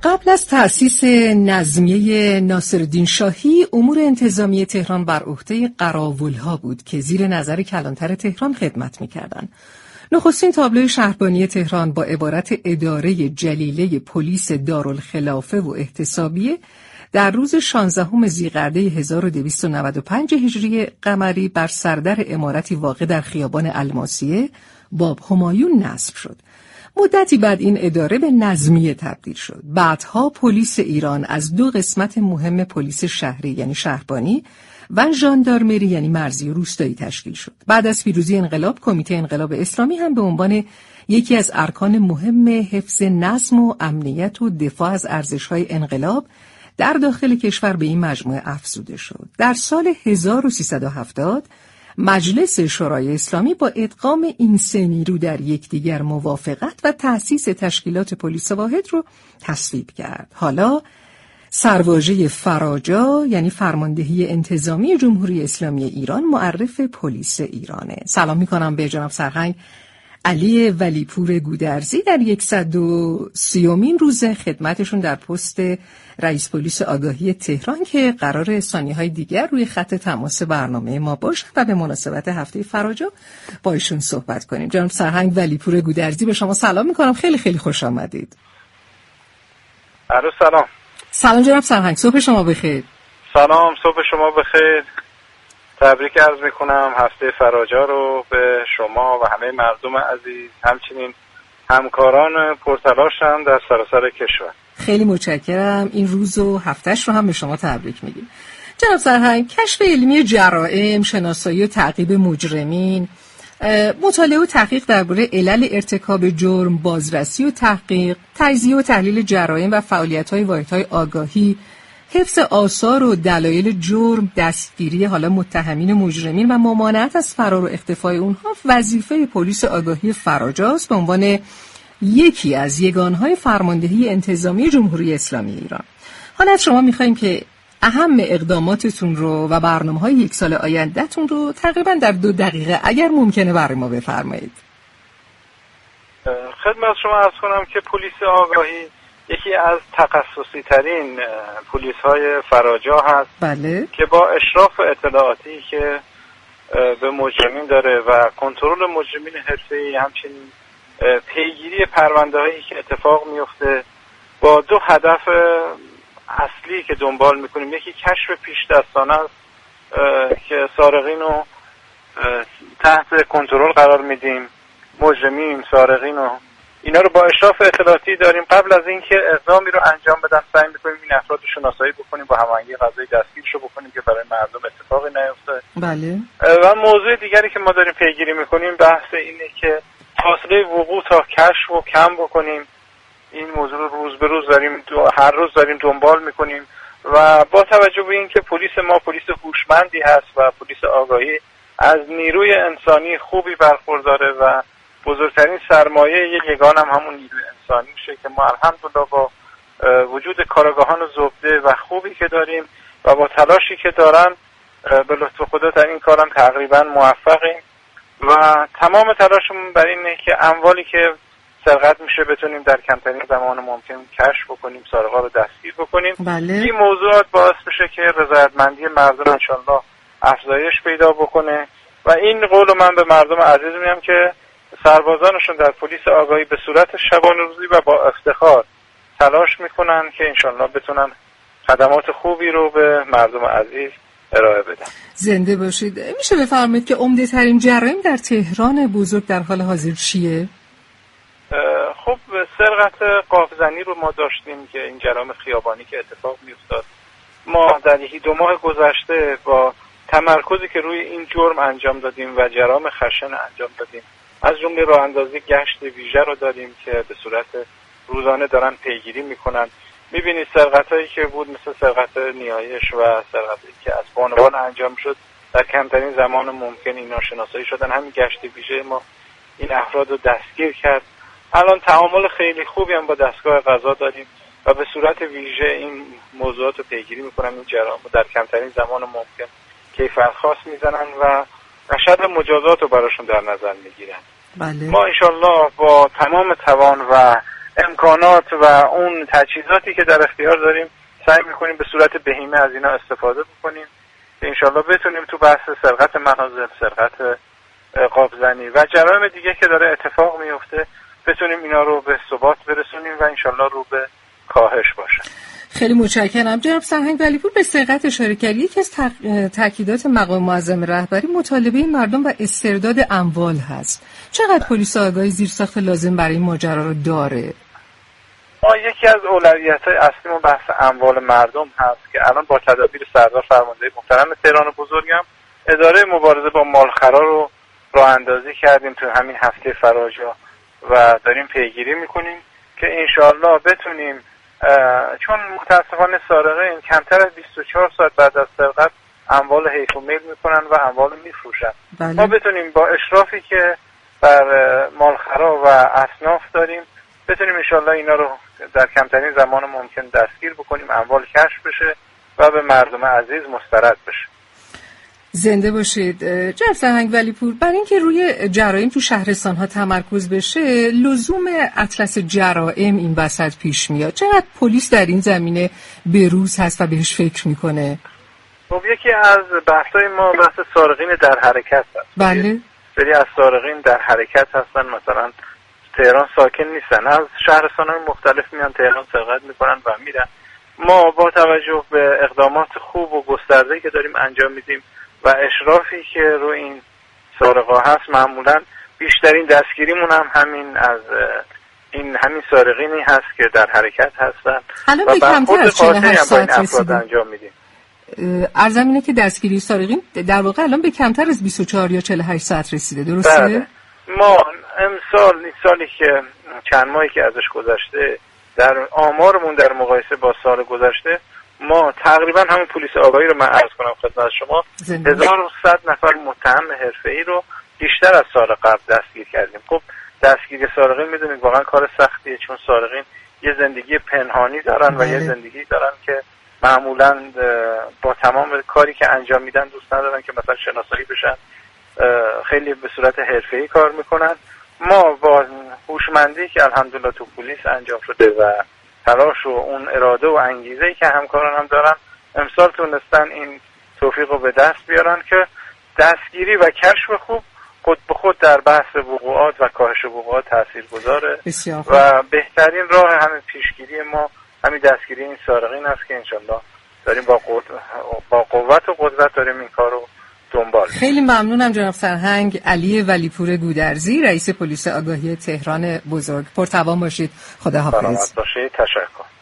قبل از تأسیس نظمیه ناصرالدین شاهی، امور انتظامی تهران بر عهده قراول‌ها بود که زیر نظر کلانتر تهران خدمت می‌کردند. نخستین تابلوی شهربانی تهران با عبارت اداره جلیله پلیس دارالخلافه و احتسابیه در روز 16 ذیقعده 1295 هجری قمری بر سردر عمارتی واقع در خیابان الماسیه باب همایون نصب شد. مدتی بعد این اداره به نظمیه تبدیل شد. بعدها پلیس ایران از دو قسمت مهم پلیس شهری یعنی شهربانی و ژاندارمری یعنی مرزی و روستایی تشکیل شد. بعد از پیروزی انقلاب، کمیته انقلاب اسلامی هم به عنوان یکی از ارکان مهم حفظ نظم و امنیت و دفاع از ارزش‌های انقلاب در داخل کشور به این مجموعه افزوده شد. در سال 1370 مجلس شورای اسلامی با ادغام این سه نیرو در یکدیگر موافقت و تأسیس تشکیلات پلیس واحد رو تصویب کرد. حالا سرواژه فراجا یعنی فرماندهی انتظامی جمهوری اسلامی ایران معرف پلیس ایرانه. سلام میکنم به جناب سرهنگ علی ولیپور گودرزی در 130مین روز خدمتشون در پست رئیس پلیس آگاهی تهران که قرار ثانیه‌های دیگر روی خط تماس برنامه ما باشه و به مناسبت هفته فراجا با ایشون صحبت کنیم. جناب سرهنگ ولیپور گودرزی به شما سلام میکنم. خیلی خیلی خوش آمدید. سلام. سلام جناب سرهنگ، صبح شما بخیر. سلام، صبح شما بخیر. تبریک عرض میکنم هفته فراجا رو به شما و همه مردم عزیز، همچنین همکاران پرتلاشم در سراسر کشور. خیلی متشکرم. این روز و هفتهش رو هم به شما تبریک میگیم. جناب سرهنگ، کشف علمی جرائم، شناسایی و تعقیب مجرمین، مطالعه و تحقیق درباره علل ارتکاب جرم، بازرسی و تحقیق، تجزیه و تحلیل جرایم و فعالیت‌های واحدهای آگاهی، حفظ آثار و دلایل جرم، دستگیری حالا متهمین مجرمین و ممانعت از فرار و اختفای اونها وظیفه پلیس آگاهی فراجاست به عنوان یکی از یگانهای فرماندهی انتظامی جمهوری اسلامی ایران. حالا از شما می‌خوایم که اهم اقداماتتون رو و برنامه‌های یک سال آینده‌تون رو تقریباً در 2 دقیقه اگر ممکنه برای ما بفرمایید. خدمت شما عرض کنم که پلیس آگاهی یکی از تخصصی ترین پلیس های فراجا هست. بله. که با اشراف اطلاعاتی که به مجرمین داره و کنترل مجرمین حرفه‌ای، همچنین پیگیری پرونده هایی که اتفاق میفته، با 2 هدف اصلی که دنبال میکنیم. یکی کشف پیش دستانه است که سارقین رو تحت کنترل قرار میدیم، مجرمین، سارقین و اینا رو با اشراف اطلاعاتی داریم. قبل از اینکه اقدامی رو انجام بدن سعی می‌کنیم این افراد رو شناسایی بکنیم، با هماهنگی قضایی دستگیرشو بکنیم که برای مردم اتفاقی نیفته. بله. و موضوع دیگری که ما داریم پیگیری می‌کنیم بحث اینه که فاصله وقوع تا کشف رو کم بکنیم. این موضوع رو روز به روز داریم هر روز داریم دنبال می‌کنیم و با توجه به اینکه پلیس ما پلیس هوشمندی هست و پلیس آگاهی از نیروی انسانی خوبی برخورداره و بزرگترین سرمایه یگان هم همون نیروی انسانی میشه که ما الحمدلله با وجود کارآگاهان زبده و خوبی که داریم و با تلاشی که دارن به لطف خدا در این کارم تقریبا موفقیم و تمام تلاشمون بر اینه که اموالی که سرقت میشه بتونیم در کمترین زمان ممکن کشف بکنیم، سارقا رو دستگیر بکنیم. بله. این موضوعات باعث بشه که رضایتمندی مردم انشالله افزایش پیدا بکنه و این قول من به مردم عزیز میگم که سربازانشون در پلیس آگاهی به صورت شبانه روزی و با افتخار تلاش میکنن که انشالله بتونن خدمات خوبی رو به مردم عزیز ارائه بدن. زنده باشید. میشه بفرمایید که عمده ترین جرایم در تهران بزرگ در حال حاضر چیه؟ خب سرقت قاپزنی رو ما داشتیم که این جرایم خیابانی که اتفاق میافتاد. ما در 1-2 ماه گذشته با تمرکزی که روی این جرم انجام دادیم و جرایم خشن انجام دادیم، از جمله راه اندازی گشت ویژه رو داریم که به صورت روزانه دارن پیگیری میکنن. میبینید سرقتایی که بود مثل سرقت نیایش و سرقتی که از بانوان انجام شد در کمترین زمان ممکن اینا شناسایی شدن. همین گشت ویژه ما این افراد رو دستگیر کرد. الان تعامل خیلی خوبی هم با دستگاه قضا داریم و به صورت ویژه این موضوعات رو پیگیری میکنن. این جرایم در کمترین زمان ممکن کیفیت خاص میزنن و اشد مجازات رو براشون در نظر میگیرن. بله. ما انشالله با تمام توان و امکانات و اون تجهیزاتی که در اختیار داریم سعی میکنیم به صورت بهینه از اینا استفاده بکنیم که انشالله بتونیم تو بحث سرقت منازل، سرقت قابزنی و جرایم دیگه که داره اتفاق میفته بتونیم اینا رو به ثبات برسونیم و انشالله رو به کاهش باشه. خیلی متشکرم. جناب سرهنگ ولیپور به سرقت اشاره کردید. یکی از تاکیدات مقام معظم رهبری مطالبه مردم و استرداد اموال هست. چقدر پلیس آگاهی زیرساخت لازم برای این ماجرا رو داره؟ ما یکی از اولویت‌های اصلیمون بحث اموال مردم هست که الان با تدابیر سردار فرمانده محترم تهران بزرگم اداره مبارزه با مالخرا رو راه اندازی کردیم تو همین هفته فراجا و داریم پیگیری میکنیم که انشالله بتونیم، چون متاسفانه سارقین کمتر از 24 ساعت بعد از سرقت اموال حیف و میل میکنن و اموال میفروشن. ما بتونیم با اشرافی که بر مالخرا و اصناف داریم بتونیم انشالله اینا رو در کمترین زمان ممکن دستگیر بکنیم، اموال کشف بشه و به مردم عزیز مسترد بشه. زنده باشید. جناب سرهنگ ولیپور، برای اینکه روی جرایم تو شهرستان ها تمرکز بشه لزوم اطلس جرائم این وسط پیش میاد. چقدر پلیس در این زمینه به روز هست و بهش فکر میکنه؟ خب یکی از بحثای ما بحث سارقین در حرکت هست. بله. سری از سارقین در حرکت هستن، مثلا تهران ساکن نیستن، از شهرستان‌های مختلف میان تهران سرقت میکنن و میرن. ما با توجه به اقدامات خوب و گسترده‌ای که داریم انجام میدیم و اشرافی که رو این سارقا هست معمولا بیشترین دستگیریمون هم همین سارقینی هست که در حرکت هستن و برخورد قاطعی هم با این افراد انجام میدیم. عرضم اینه که دستگیری سارقین در واقع الان به کمتر از 24 یا 48 ساعت رسیده، درسته؟ بله. ما سالی که چند ماهی که ازش گذشته در آمارمون در مقایسه با سال گذشته ما تقریبا همون پلیس آگاهی رو من عرض کنم خدمت شما 1100 نفر متهم حرفه‌ای رو بیشتر از سال قبل دستگیر کردیم. خب دستگیری سارقین میدونید واقعا کار سختیه، چون سارقین یه زندگی پنهانی دارن و یه زندگی دارن که معمولا با تمام کاری که انجام میدن دوست ندارن که مثلا شناسایی بشن، خیلی به صورت حرفه‌ای کار میکنن. ما با هوشمندی که الحمدلله تو پلیس انجام شده و تلاش و اون اراده و انگیزه‌ای که همکاران هم دارن امسال تونستن این توفیق رو به دست بیارن که دستگیری و کشف خوب خود به خود در بحث وقوعات و کاهش وقوعات تاثیرگذاره و بهترین راه همین پیشگیری ما همین دستگیری این سارقین است که انشالله داریم با قوت و قدرت داریم این کار رو دنبال. خیلی ممنونم جناب سرهنگ علی ولیپور گودرزی، رئیس پلیس آگاهی تهران بزرگ. پرتوان باشید. خداحافظ. سلامت باشید. تشکر.